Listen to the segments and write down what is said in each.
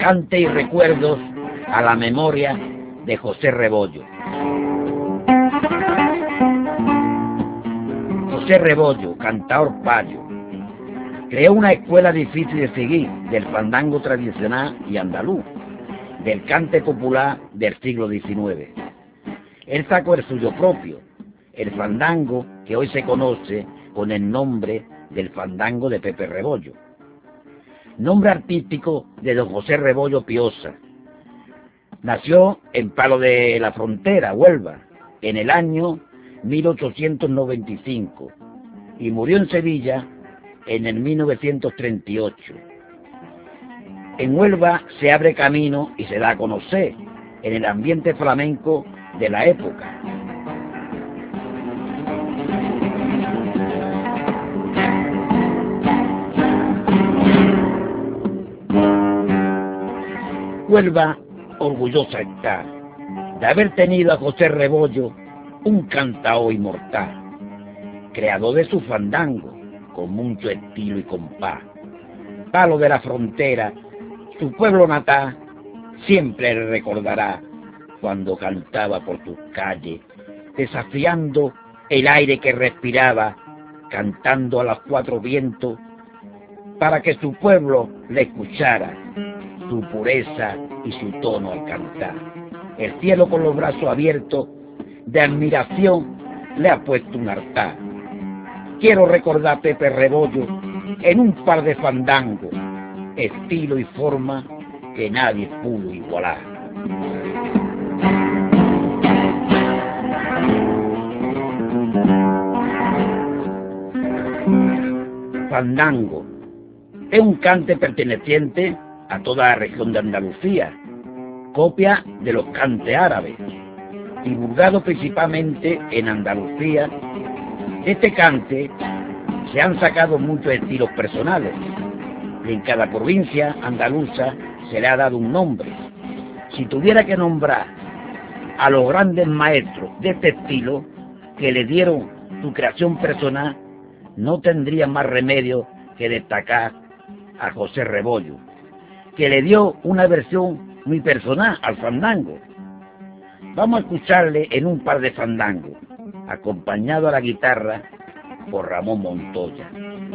cante y recuerdos a la memoria de José Rebollo. José Rebollo, cantador payo, creó una escuela difícil de seguir del fandango tradicional y andaluz, del cante popular del siglo XIX. Él sacó el suyo propio, el fandango que hoy se conoce con el nombre del fandango de Pepe Rebollo, nombre artístico de don José Rebollo Piosa. Nació en Palo de la Frontera, Huelva, en el año 1895 y murió en Sevilla en el 1938. En Huelva se abre camino y se da a conocer en el ambiente flamenco de la época. Huelva orgullosa está de haber tenido a José Rebollo, un cantao inmortal, creador de su fandango, con mucho estilo y compás. Palo de la Frontera, su pueblo natal, siempre le recordará cuando cantaba por sus calles, desafiando el aire que respiraba, cantando a los cuatro vientos, para que su pueblo le escuchara, su pureza y su tono al cantar. El cielo con los brazos abiertos de admiración le ha puesto un altar. Quiero recordar a Pepe Rebollo en un par de fandangos, estilo y forma que nadie pudo igualar. Fandango es un cante perteneciente a toda la región de Andalucía, copia de los cantes árabes, divulgado principalmente en Andalucía. De este cante se han sacado muchos estilos personales, y en cada provincia andaluza se le ha dado un nombre. Si tuviera que nombrar a los grandes maestros de este estilo que le dieron su creación personal, no tendría más remedio que destacar a José Rebollo, que le dio una versión muy personal al fandango. Vamos a escucharle en un par de fandangos, acompañado a la guitarra por Ramón Montoya.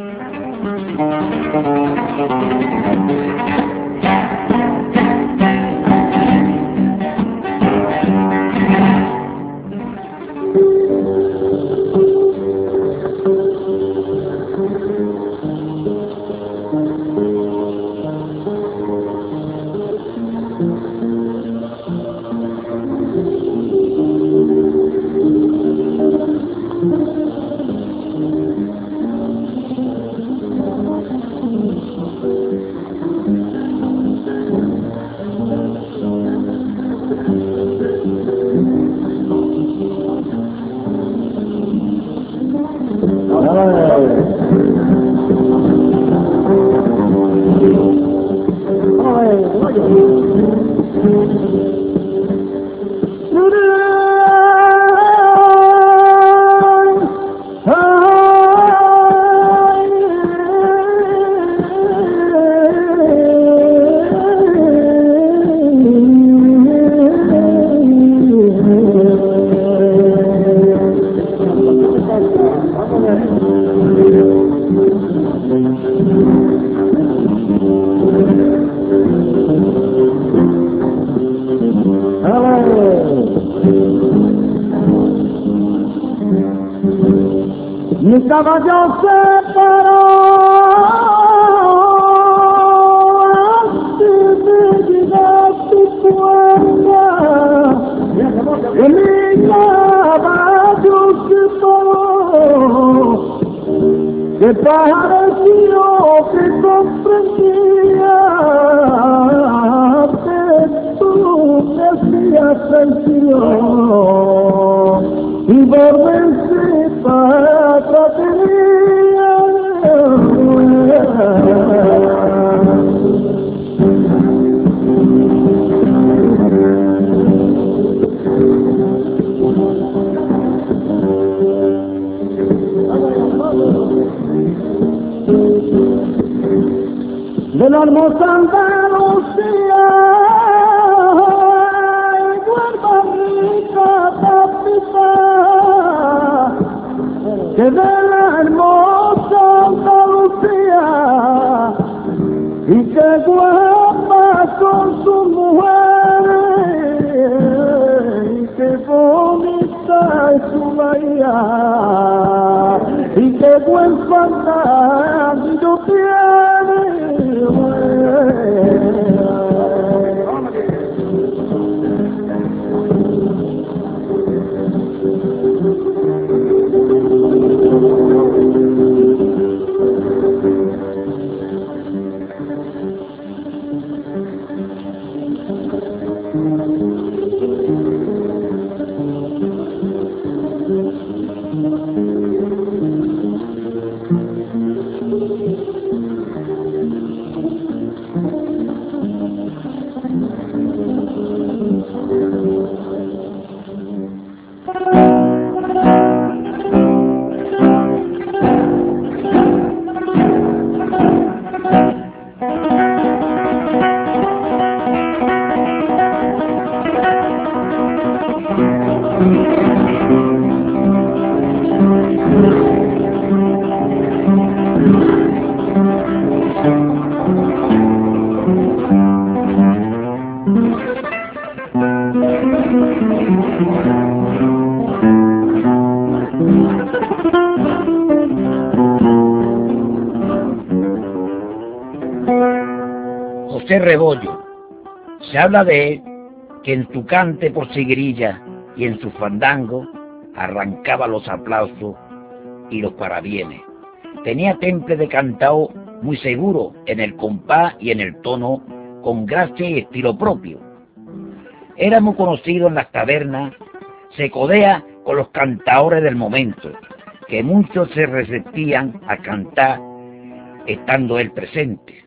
Mi caballo se paró antes de llegar a tu puerta, y mi caballo se paró, que pareció que comprendía que tú decías sentido, y volverse para atrás de la hermosa Andalucía. Andalucía, guarda rica tapita, que de la hermosa Andalucía, y que guapa con sus mujeres, y que bonita es su bahía, y que buen fandango tiene. José Rebollo, se habla de él que en su cante por sigrilla y en su fandango arrancaba los aplausos y los parabienes. Tenía temple de cantao muy seguro en el compás y en el tono, con gracia y estilo propio. Era muy conocido en las tabernas, se codea con los cantaores del momento, que muchos se resistían a cantar estando él presente.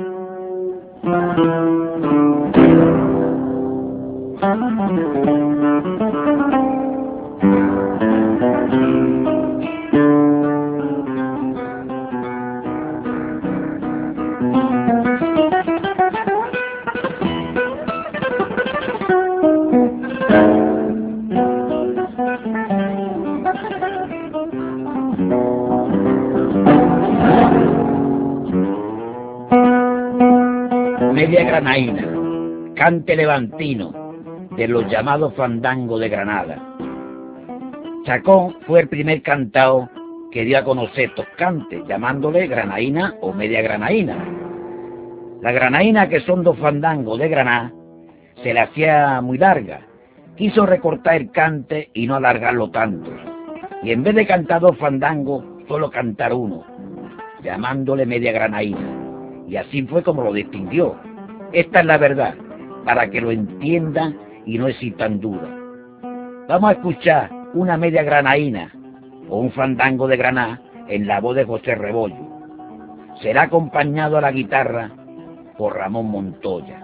Media granaína, cante levantino de los llamados fandangos de Granada. Chacón fue el primer cantao que dio a conocer estos cantes, llamándole granaína o media granaína. La granaína, que son dos fandangos de Granada, se le hacía muy larga. Quiso recortar el cante y no alargarlo tanto, y en vez de cantar dos fandangos, solo cantar uno, llamándole media granaína. Y así fue como lo distinguió. Esta es la verdad, para que lo entiendan y no existan dudas. Vamos a escuchar una media granaína o un fandango de Granada en la voz de José Rebollo. Será acompañado a la guitarra por Ramón Montoya.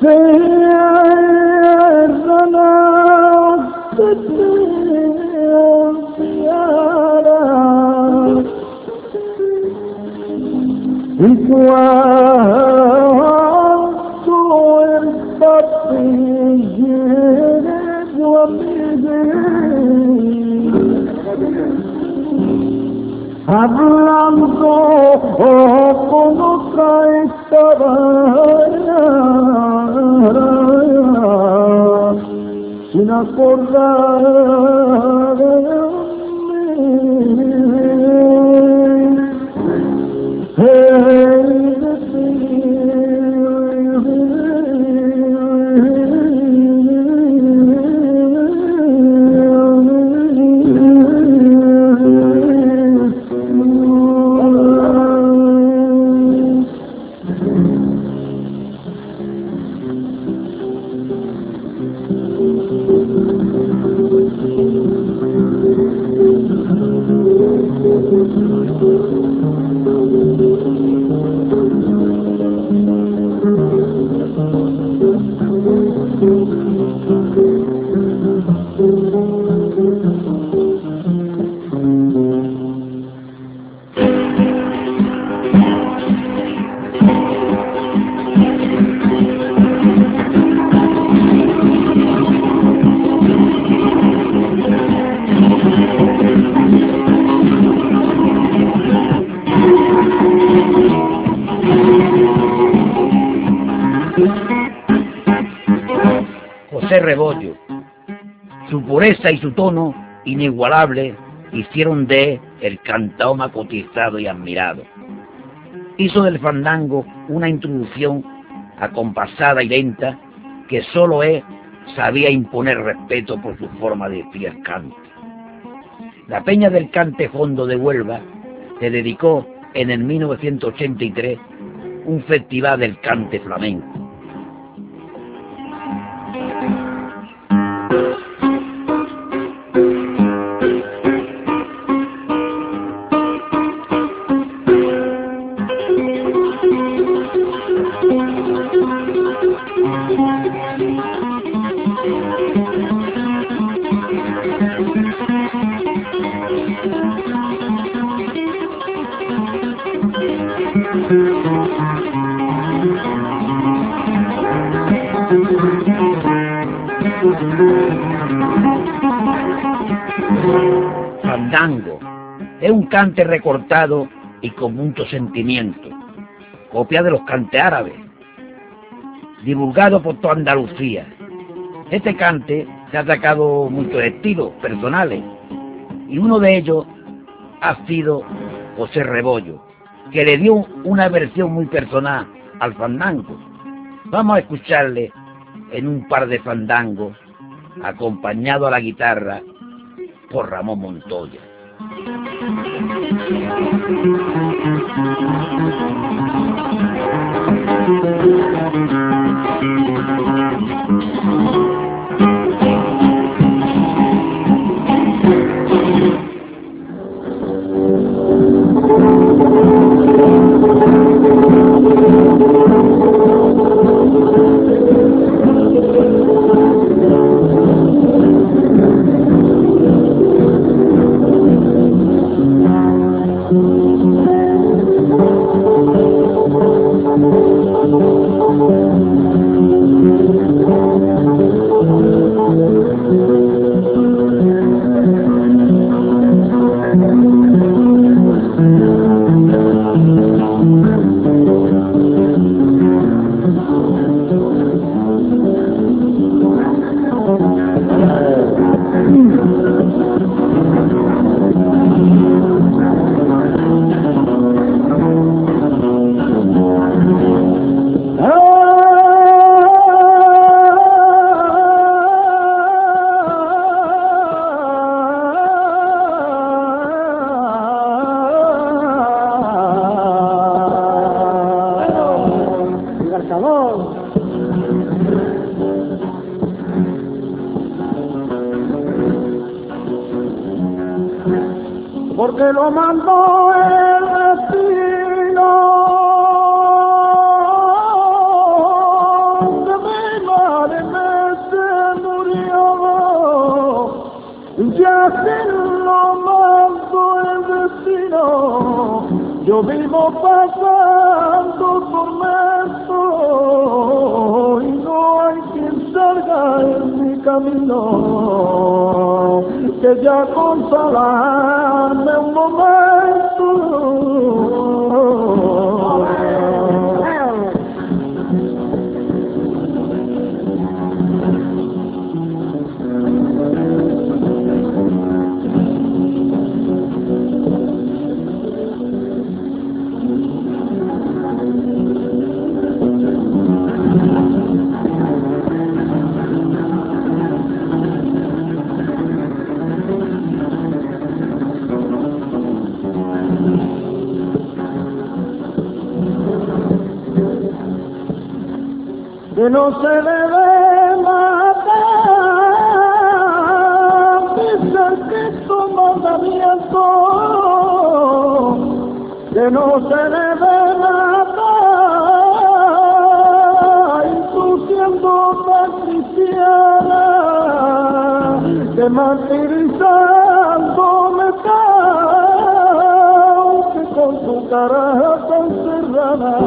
Y cuando el papi llegue a mí, hablando con otra estaba, sin acordar de mí. José Rebollo, su pureza y su tono inigualable hicieron de el cantao más cotizado y admirado. Hizo del fandango una introducción acompasada y lenta que solo él sabía imponer respeto por su forma de decir el cante. La Peña del Cante Fondo de Huelva le dedicó en el 1983 un festival del cante flamenco. Fandango es un cante recortado y con mucho sentimiento, copia de los cantes árabes, divulgado por toda Andalucía. Este cante se ha sacado muchos estilos personales y uno de ellos ha sido José Rebollo, que le dio una versión muy personal al fandango. Vamos a escucharle en un par de fandangos, acompañado a la guitarra por Ramón Montoya. Porque lo mandó el destino de mí. así lo mando el destino. Yo vivo pasando tormentos y no hay quien salga en mi camino que ya consolarme un momento. Que no se debe matar, dice el Cristo mandamiento, que no se debe matar, y tú siendo tan cristiana, que martirizándome que con tu cara tan cerrada.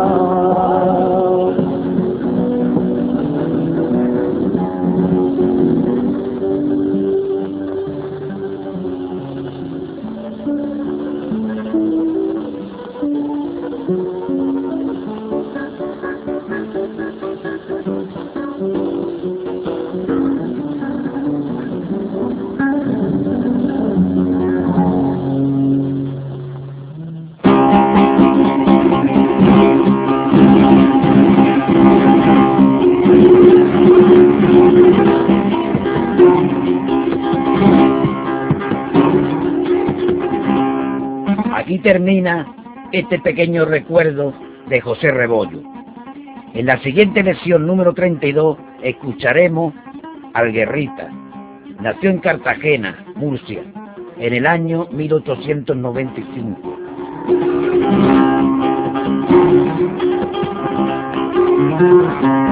Aquí termina este pequeño recuerdo de José Rebollo. En la siguiente lección número 32 escucharemos al Guerrita. Nació en Cartagena, Murcia, en el año 1895.